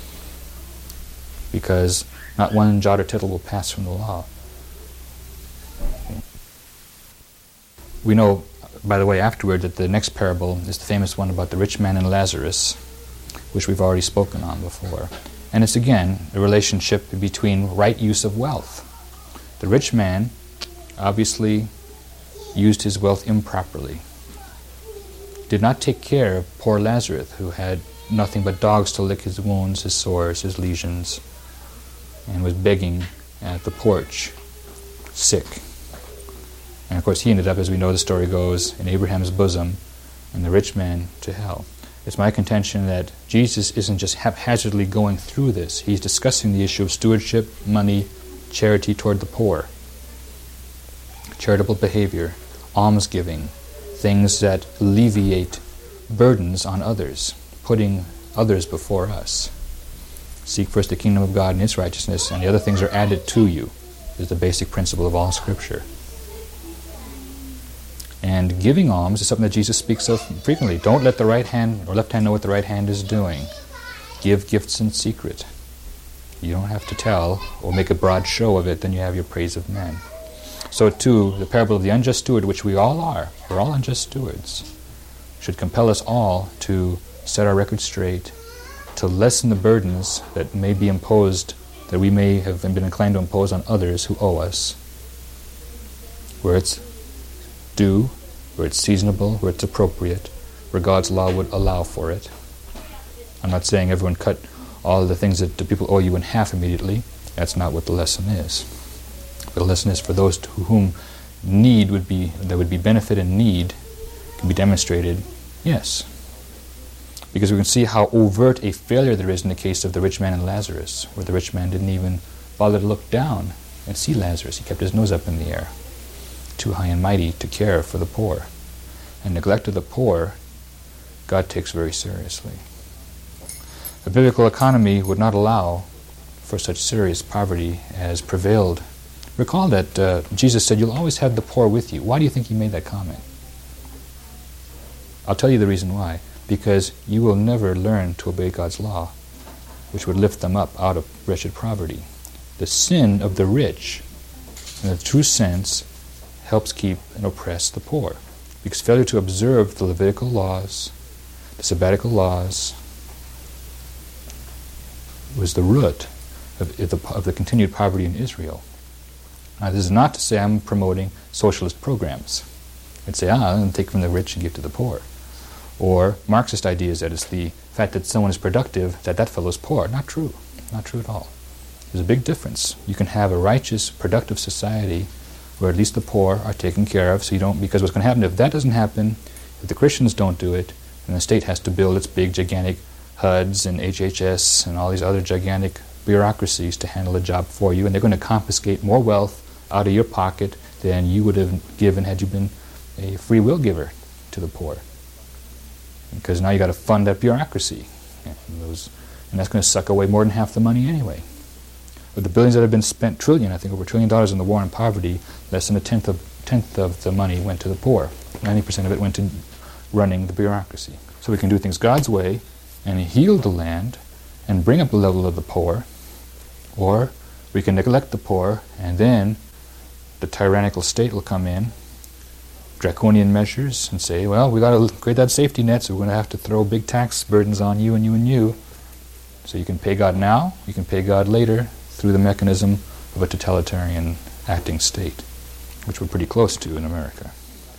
Speaker 1: because not one jot or tittle will pass from the law. We know, by the way, afterward, that the next parable is the famous one about the rich man and Lazarus, which we've already spoken on before. And it's again a relationship between right use of wealth. The rich man obviously used his wealth improperly, did not take care of poor Lazarus, who had nothing but dogs to lick his wounds, his sores, his lesions, and was begging at the porch, sick. And of course he ended up, as we know the story goes, in Abraham's bosom, and the rich man to hell. It's my contention that Jesus isn't just haphazardly going through this. He's discussing the issue of stewardship, money, charity toward the poor, charitable behavior, almsgiving, things that alleviate burdens on others, putting others before us. Seek first the kingdom of God and its righteousness, and the other things are added to you, is the basic principle of all Scripture. And giving alms is something that Jesus speaks of frequently. Don't let the right hand or left hand know what the right hand is doing. Give gifts in secret. You don't have to tell or make a broad show of it, then you have your praise of men. So too, the parable of the unjust steward, which we all are, we're all unjust stewards, should compel us all to set our record straight, to lessen the burdens that may be imposed, that we may have been inclined to impose on others who owe us, where it's due, where it's seasonable, where it's appropriate, where God's law would allow for it. I'm not saying everyone cut all the things that the people owe you in half immediately. That's not what the lesson is. The lesson is for those to whom need would be, there would be benefit and need can be demonstrated, yes. Because we can see how overt a failure there is in the case of the rich man and Lazarus, where the rich man didn't even bother to look down and see Lazarus. He kept his nose up in the air, too high and mighty to care for the poor. And neglect of the poor, God takes very seriously. The biblical economy would not allow for such serious poverty as prevailed. Recall that Jesus said, "You'll always have the poor with you." Why do you think he made that comment? I'll tell you the reason why. Because you will never learn to obey God's law, which would lift them up out of wretched poverty. The sin of the rich, in the true sense, helps keep and oppress the poor. Because failure to observe the Levitical laws, the Sabbatical laws, was the root of the continued poverty in Israel. Now, this is not to say I'm promoting socialist programs. I'd say, I'm going to take from the rich and give to the poor. Or Marxist ideas that it's the fact that someone is productive, that fellow is poor. Not true. Not true at all. There's a big difference. You can have a righteous, productive society where at least the poor are taken care of, so you don't, because what's going to happen if that doesn't happen, if the Christians don't do it, then the state has to build its big, gigantic HUDs and HHS and all these other gigantic bureaucracies to handle the job for you, and they're going to confiscate more wealth out of your pocket than you would have given had you been a free will giver to the poor. Because now you got to fund that bureaucracy, and that's going to suck away more than half the money anyway. With the billions that have been spent, I think over $1 trillion in the war on poverty, less than a tenth of the money went to the poor. 90% of it went to running the bureaucracy. So we can do things God's way and heal the land and bring up the level of the poor, or we can neglect the poor, and then the tyrannical state will come in, draconian measures, and say, well, we got to create that safety net, so we're going to have to throw big tax burdens on you and you and you. So you can pay God now, you can pay God later through the mechanism of a totalitarian acting state, which we're pretty close to in America.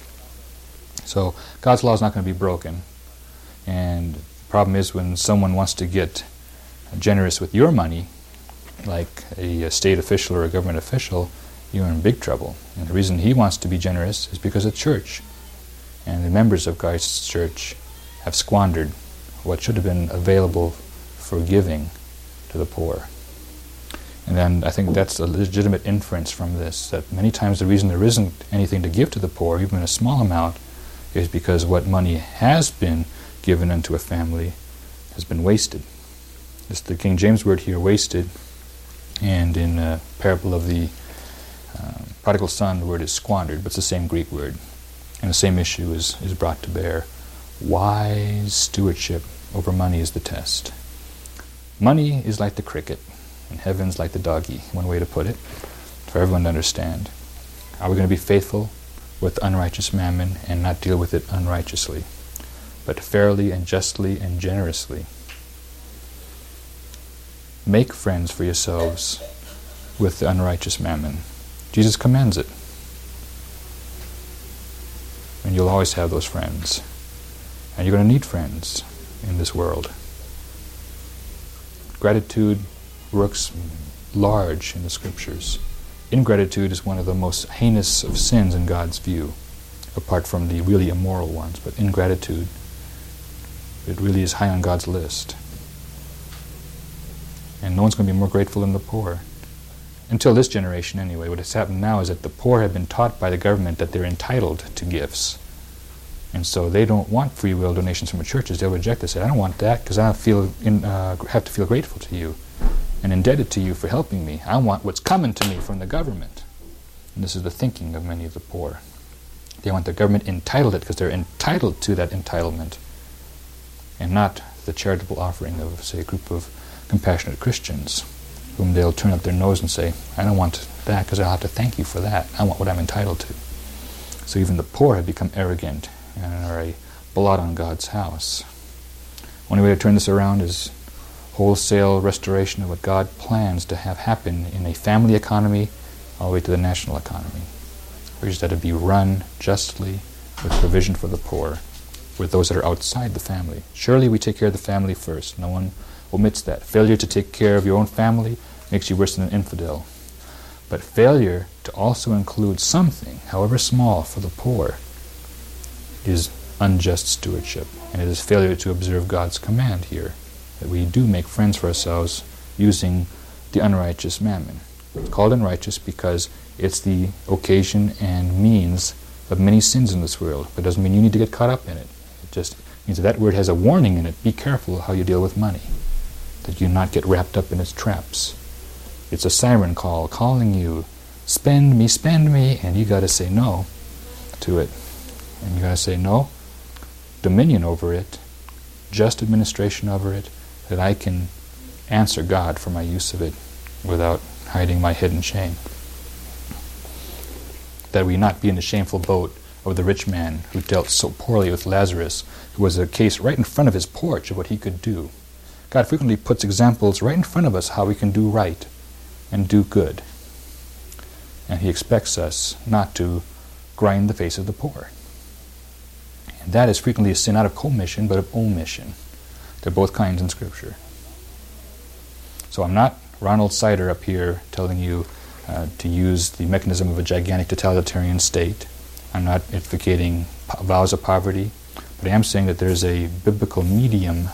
Speaker 1: So God's law is not going to be broken, and the problem is when someone wants to get generous with your money, like a state official or a government official, you're in big trouble. And the reason he wants to be generous is because of church. And the members of God's church have squandered what should have been available for giving to the poor. And then I think that's a legitimate inference from this, that many times the reason there isn't anything to give to the poor, even a small amount, is because what money has been given unto a family has been wasted. It's the King James word here, wasted, and in parable of the prodigal son, the word is squandered, but it's the same Greek word. And the same issue is brought to bear. Wise stewardship over money is the test. Money is like the cricket, and heaven's like the doggy, one way to put it, for everyone to understand. Are we going to be faithful with unrighteous mammon and not deal with it unrighteously, but fairly and justly and generously? Make friends for yourselves with the unrighteous mammon. Jesus commands it. And you'll always have those friends. And you're going to need friends in this world. Gratitude works large in the Scriptures. Ingratitude is one of the most heinous of sins in God's view, apart from the really immoral ones. But ingratitude, it really is high on God's list. And no one's going to be more grateful than the poor. Until this generation, anyway. What has happened now is that the poor have been taught by the government that they're entitled to gifts. And so they don't want free will donations from the churches. They'll reject this. Say, I don't want that because I have to feel grateful to you and indebted to you for helping me. I want what's coming to me from the government. And this is the thinking of many of the poor. They want the government entitled it because they're entitled to that entitlement, and not the charitable offering of, say, a group of compassionate Christians whom they'll turn up their nose and say, I don't want that because I'll have to thank you for that. I want what I'm entitled to. So even the poor have become arrogant and are a blot on God's house. Only way to turn this around is wholesale restoration of what God plans to have happen in a family economy all the way to the national economy. We just have to be run justly with provision for the poor, with those that are outside the family. Surely we take care of the family first. No one omits that. Failure to take care of your own family makes you worse than an infidel. But failure to also include something, however small, for the poor is unjust stewardship. And it is failure to observe God's command here, that we do make friends for ourselves using the unrighteous mammon. It's called unrighteous because it's the occasion and means of many sins in this world. But it doesn't mean you need to get caught up in it. It just means that word has a warning in it. Be careful how you deal with money, that you not get wrapped up in its traps. It's a siren call calling you, spend me, and you got to say no to it. And you got to say no, dominion over it, just administration over it, that I can answer God for my use of it without hiding my hidden shame. That we not be in the shameful boat of the rich man who dealt so poorly with Lazarus, who was a case right in front of his porch of what he could do. God frequently puts examples right in front of us how we can do right and do good. And he expects us not to grind the face of the poor. And that is frequently a sin not of commission, but of omission. There are both kinds in Scripture. So I'm not Ronald Sider up here telling you to use the mechanism of a gigantic totalitarian state. I'm not advocating vows of poverty, but I am saying that there's a biblical medium.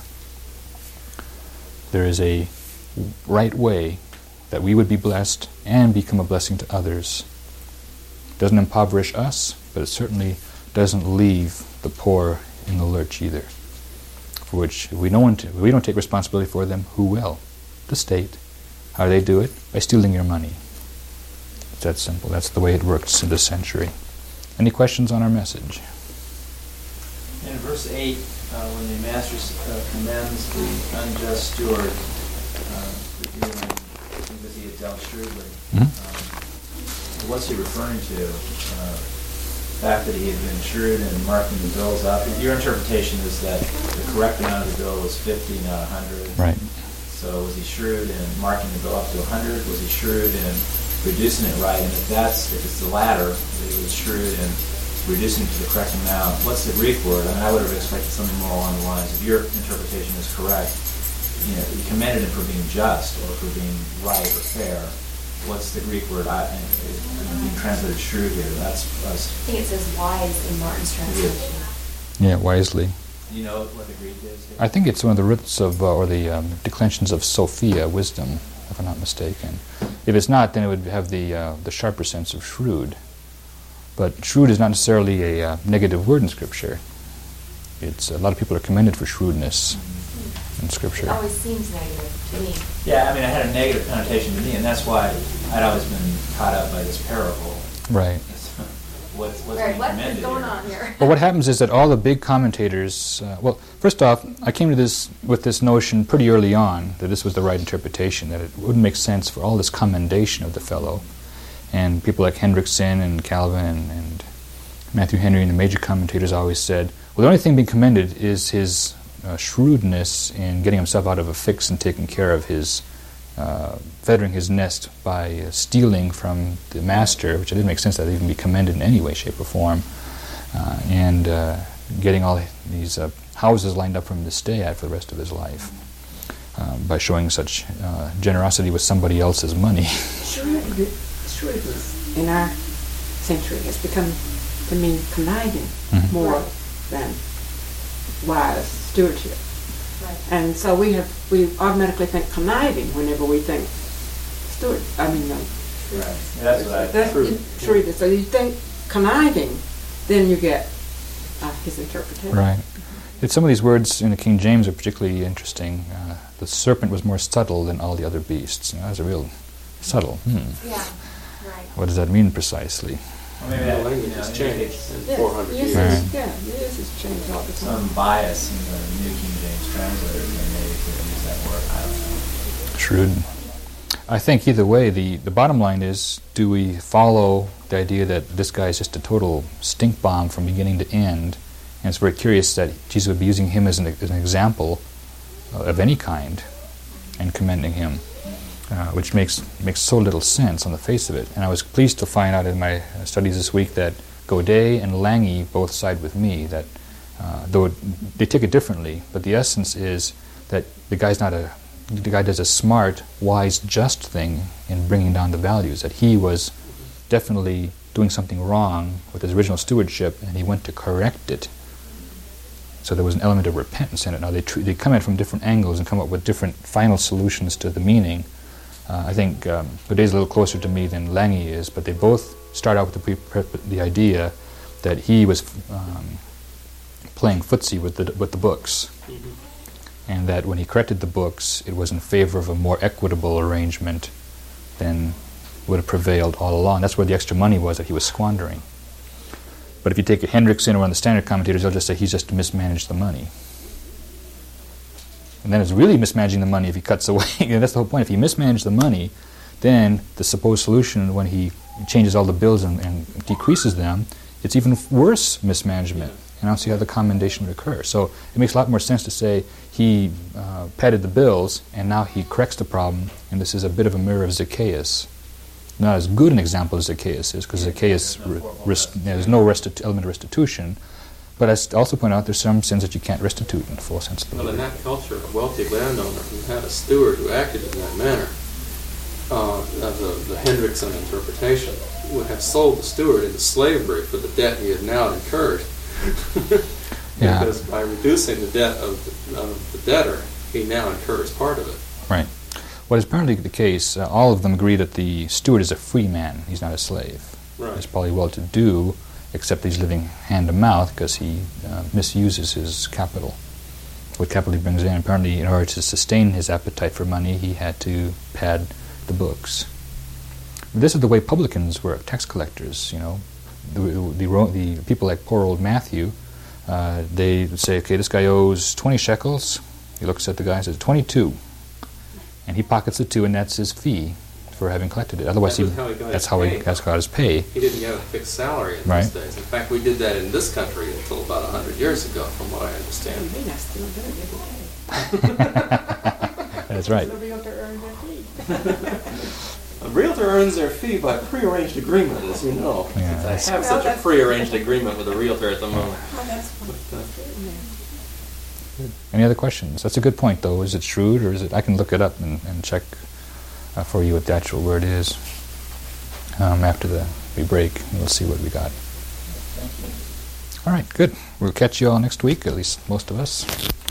Speaker 1: There is a right way that we would be blessed and become a blessing to others. It doesn't impoverish us, but it certainly doesn't leave the poor in the lurch either. For which, if we don't take responsibility for them, who will? The state. How do they do it? By stealing your money. It's that simple. That's the way it works in this century. Any questions on our message?
Speaker 3: In verse 8, when the master commends the unjust steward for dealing because he had dealt shrewdly, what's he referring to? The fact that he had been shrewd in marking the bills up. Your interpretation is that the correct amount of the bill was 50, not 100.
Speaker 1: Right.
Speaker 3: So was he shrewd in marking the bill up to 100? Was he shrewd in reducing it right? And if it's the latter, that he was shrewd in reducing it to the correct amount, what's the Greek word? I mean, I would have expected something more along the lines, if your interpretation is correct, you commended him for being just or for being right or fair. What's the Greek word? Being translated shrewd here. I
Speaker 4: think it says wise in Martin's translation.
Speaker 1: Yeah, wisely.
Speaker 3: Do you know what the Greek is?
Speaker 1: I think it's one of the roots of, or the declensions of Sophia, wisdom, if I'm not mistaken. If it's not, then it would have the sharper sense of shrewd. But shrewd is not necessarily a negative word in Scripture. It's a lot of people are commended for shrewdness in Scripture.
Speaker 4: It always seems negative to me.
Speaker 3: Yeah, I mean, I had a negative connotation to me, and that's why I'd always been caught up by this parable.
Speaker 1: Right.
Speaker 3: What's
Speaker 4: right,
Speaker 3: being
Speaker 4: what
Speaker 3: commended
Speaker 4: is going
Speaker 3: here?
Speaker 4: on here?
Speaker 1: Well, what happens is that all the big commentators, well, first off, I came to this with this notion pretty early on that this was the right interpretation, that it wouldn't make sense for all this commendation of the fellow. And people like Hendrickson and Calvin and Matthew Henry and the major commentators always said, well, the only thing being commended is his shrewdness in getting himself out of a fix and taking care of his, feathering his nest by stealing from the master, which it didn't make sense that it even be commended in any way, shape, or form, and getting all these houses lined up for him to stay at for the rest of his life by showing such generosity with somebody else's money.
Speaker 5: Shrewdness in our century has become to mean conniving more than wise stewardship.
Speaker 4: Right.
Speaker 5: And so we automatically think conniving whenever we think steward.
Speaker 3: Right. Yeah, that's
Speaker 5: shrewdness. So you think conniving, then you get his interpretation.
Speaker 1: Right. Some of these words in the King James are particularly interesting. The serpent was more subtle than all the other beasts. That's a real subtle.
Speaker 4: Yeah, right.
Speaker 1: What does that mean precisely?
Speaker 3: Well, maybe
Speaker 2: The language has changed in 400 years.
Speaker 5: Yeah, this has changed all the time.
Speaker 3: some bias in the New King James translators, and maybe could use that word. I don't know.
Speaker 1: Shrewd. I think either way, the bottom line is, do we follow the idea that this guy is just a total stink bomb from beginning to end? And it's very curious that Jesus would be using him as an example of any kind and commending him, which makes so little sense on the face of it. And I was pleased to find out in my studies this week that Godet and Lange both side with me, that though they take it differently, but the essence is that the guy does a smart, wise, just thing in bringing down the values, that he was definitely doing something wrong with his original stewardship, and he went to correct it. So there was an element of repentance in it. Now they come at it from different angles and come up with different final solutions to the meaning. I think Godet's a little closer to me than Lange is, but they both start out with the idea that he was playing footsie with the books.
Speaker 2: Mm-hmm.
Speaker 1: And that when he corrected the books, it was in favor of a more equitable arrangement than would have prevailed all along. That's where the extra money was that he was squandering. But if you take a Hendrickson or one of the standard commentators, they'll just say he's just mismanaged the money. And then it's really mismanaging the money if he cuts away. And that's the whole point. If he mismanaged the money, then the supposed solution, when he changes all the bills and decreases them, it's even worse mismanagement. And I don't see how the commendation would occur. So it makes a lot more sense to say he padded the bills, and now he corrects the problem, and this is a bit of a mirror of Zacchaeus. Not as good an example as Zacchaeus is, because Zacchaeus, there's no element of restitution, but I also point out there's some sins that you can't restitute in the full sense of the word.
Speaker 2: Well, in that culture, a wealthy landowner who had a steward who acted in that manner, the Hendrickson interpretation, would have sold the steward into slavery for the debt he had now incurred.
Speaker 1: Yeah.
Speaker 2: Because by reducing the debt of the debtor, he now incurs part of it.
Speaker 1: Right. What is apparently the case, all of them agree that the steward is a free man. He's not a slave.
Speaker 2: Right.
Speaker 1: He's probably well-to-do, except he's living hand-to-mouth because he misuses his capital. What capital he brings in. Apparently, in order to sustain his appetite for money, he had to pad the books. This is the way publicans were, tax collectors, you know. The people like poor old Matthew, they would say, okay, this guy owes 20 shekels. He looks at the guy and says, 22. And he pockets the 2, and that's his fee for having collected it. Otherwise, that's how he got his pay.
Speaker 2: He didn't get a fixed salary in those days. In fact, we did that in this country until about 100 years ago, from what I understand.
Speaker 5: They not still doing it.
Speaker 1: That's right.
Speaker 5: The realtor earned their fee.
Speaker 2: A realtor earns their fee by prearranged agreement, as you know.
Speaker 1: Yeah,
Speaker 2: I have such a prearranged agreement with a realtor at the moment.
Speaker 5: Oh, that's fine.
Speaker 1: Any other questions? That's a good point, though. Is it shrewd, or is it? I can look it up and check for you what the actual word is after we break. And we'll see what we got. All right, good. We'll catch you all next week, at least most of us.